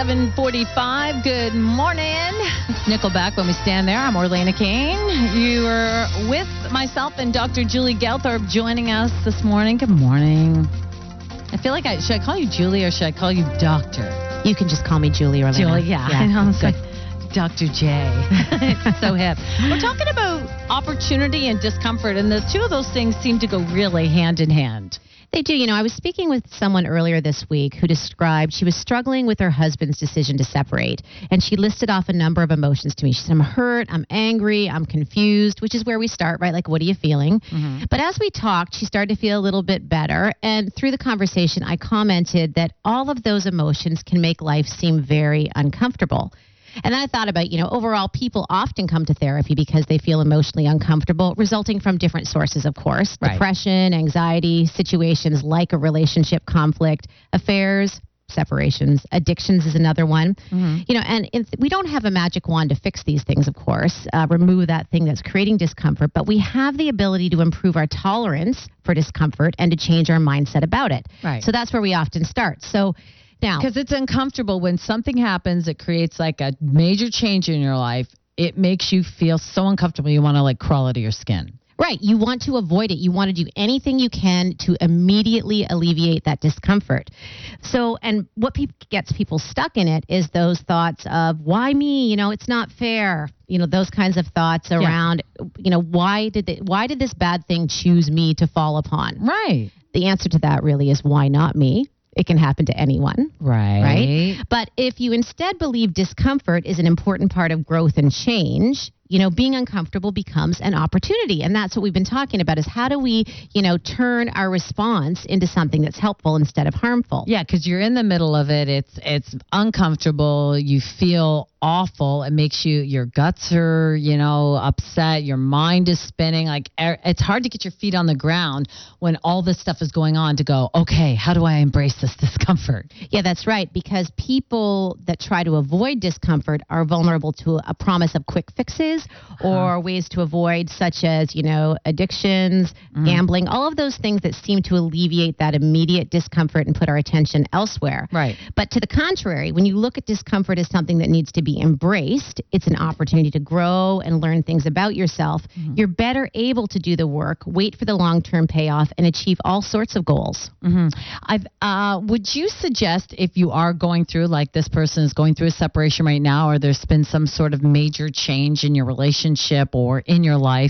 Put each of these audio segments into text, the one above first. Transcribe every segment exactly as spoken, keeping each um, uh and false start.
seven forty-five. Good morning. It's Nickelback When We Stand There. I'm Orlena Kane. You are with myself and Doctor Julie Gelthorpe joining us this morning. Good morning. I feel like I should I call you Julie or should I call you Doctor? You can just call me Julie, Orlena. Julie, yeah. yeah I know. It's good. like Doctor J. It's so hip. We're talking about opportunity and discomfort, and the two of those things seem to go really hand in hand. They do. You know, I was speaking with someone earlier this week who described she was struggling with her husband's decision to separate. And she listed off a number of emotions to me. She said, I'm hurt, I'm angry, I'm confused, which is where we start, right? Like, what are you feeling? Mm-hmm. But as we talked, she started to feel a little bit better. And through the conversation, I commented that all of those emotions can make life seem very uncomfortable. And then I thought about, you know, overall, people often come to therapy because they feel emotionally uncomfortable, resulting from different sources, of course. Right. Depression, anxiety, situations like a relationship conflict, affairs, separations, addictions is another one. Mm-hmm. You know, and it's, we don't have a magic wand to fix these things, of course, uh, remove that thing that's creating discomfort, but we have the ability to improve our tolerance for discomfort and to change our mindset about it. Right. So that's where we often start. So because it's uncomfortable when something happens that creates like a major change in your life. It makes you feel so uncomfortable. You want to like crawl out of your skin. Right. You want to avoid it. You want to do anything you can to immediately alleviate that discomfort. So, and what pe- gets people stuck in it is those thoughts of, why me? You know, it's not fair. You know, those kinds of thoughts around, yeah. you know, why did they, why did this bad thing choose me to fall upon? Right. The answer to that really is, why not me? It can happen to anyone. Right. Right. But if you instead believe discomfort is an important part of growth and change, you know, being uncomfortable becomes an opportunity. And that's what we've been talking about, is how do we, you know, turn our response into something that's helpful instead of harmful? Yeah, because you're in the middle of it. It's it's uncomfortable. You feel awful. It makes you, your guts are, you know, upset. Your mind is spinning. Like, it's hard to get your feet on the ground when all this stuff is going on to go, okay, how do I embrace this discomfort? Yeah, that's right. Because people that try to avoid discomfort are vulnerable to a promise of quick fixes or uh-huh. ways to avoid, such as, you know, addictions, mm-hmm. gambling, all of those things that seem to alleviate that immediate discomfort and put our attention elsewhere. Right. But to the contrary, when you look at discomfort as something that needs to be embraced, it's an opportunity to grow and learn things about yourself. Mm-hmm. You're better able to do the work, wait for the long-term payoff, and achieve all sorts of goals. Mm-hmm. I've, uh, would you suggest, if you are going through, like this person is going through a separation right now, or there's been some sort of major change in your relationship or in your life,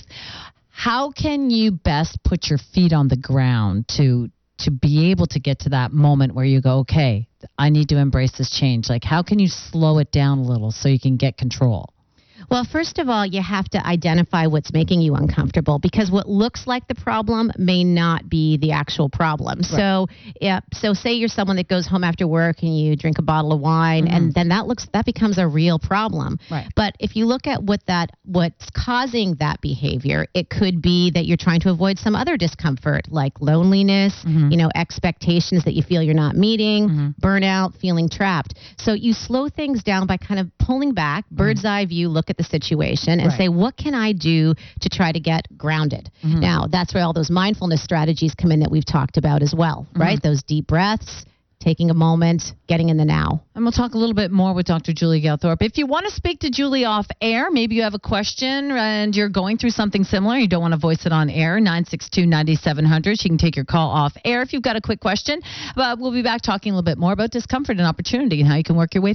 how can you best put your feet on the ground to to be able to get to that moment where you go, okay, I need to embrace this change? Like, how can you slow it down a little so you can get control? Well, first of all, you have to identify what's making you uncomfortable, because what looks like the problem may not be the actual problem. Right. So, yeah, so say you're someone that goes home after work and you drink a bottle of wine, mm-hmm. and then that looks that becomes a real problem. Right. But if you look at what that what's causing that behavior, it could be that you're trying to avoid some other discomfort, like loneliness, mm-hmm. you know, expectations that you feel you're not meeting, mm-hmm. burnout, feeling trapped. So you slow things down by kind of pulling back, bird's mm-hmm. eye view, look at the situation and right. say, what can I do to try to get grounded? Mm-hmm. Now, that's where all those mindfulness strategies come in that we've talked about as well, mm-hmm. right? Those deep breaths, taking a moment, getting in the now. And we'll talk a little bit more with Doctor Julie Gelthorpe. If you want to speak to Julie off air, maybe you have a question and you're going through something similar, you don't want to voice it on air, nine six two, nine seven zero zero. She can take your call off air if you've got a quick question. But we'll be back talking a little bit more about discomfort and opportunity and how you can work your way